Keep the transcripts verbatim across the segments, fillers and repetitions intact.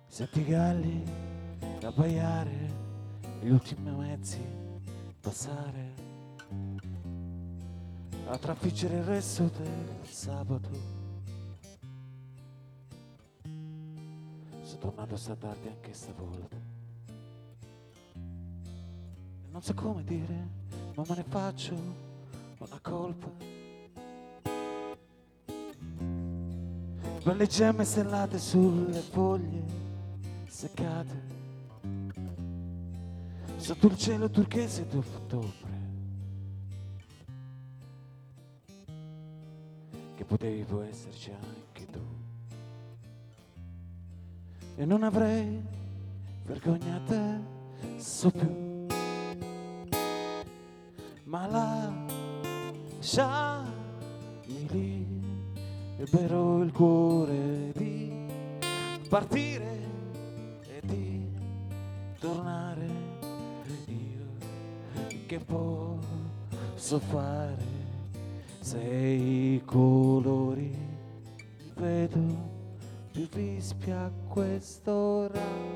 Senti i galli abbaiare, gli ultimi mezzi passare a traffiggere il resto del sabato. Sono tornato sta tardi anche stavolta. E non so come dire, ma me ne faccio una colpa. Belle gemme stellate sulle foglie seccate sotto il cielo turchese d'ottobre, che potevi può esserci anche tu. E non avrei vergogna a te, so più, ma lasciami lì, libero il cuore di partire e di tornare. Io che posso fare se i colori li vedo più vispi a quest'ora?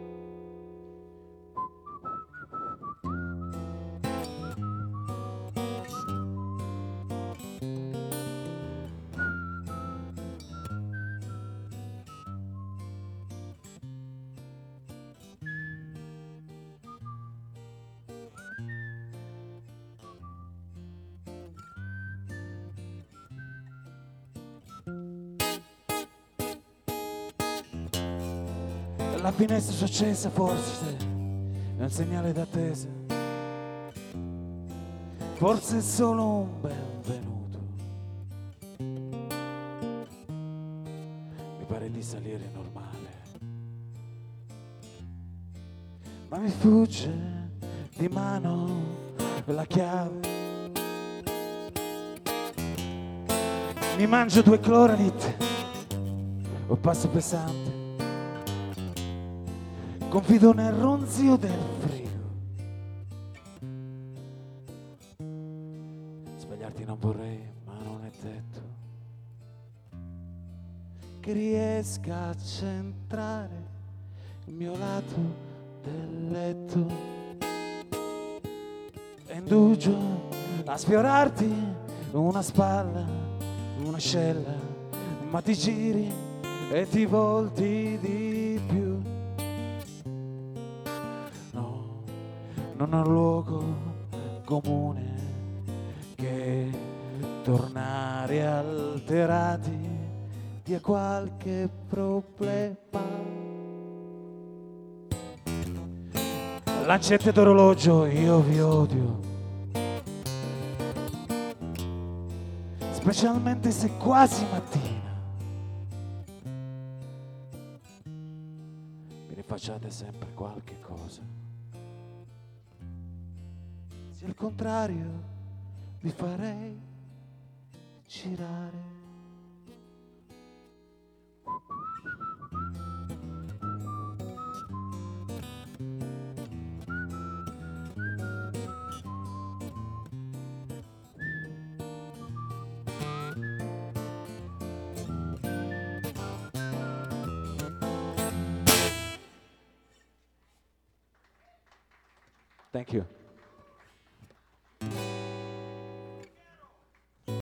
La finestra si è accesa, forse è un segnale d'attesa, forse è solo un benvenuto. Mi pare di salire normale, ma mi sfugge di mano la chiave. Mi mangio due Cloranit o passo pesante, confido nel ronzio del frigo. Sbagliarti non vorrei, ma non è detto che riesca a centrare il mio lato del letto. E indugio a sfiorarti una spalla, una scella, ma ti giri e ti volti di più. Non ho luogo comune che tornare alterati di qualche problema. Lancette d'orologio, io vi odio, specialmente se quasi mattina mi rifacciate sempre qualche cosa. Se al contrario vi farei girare. Thank you.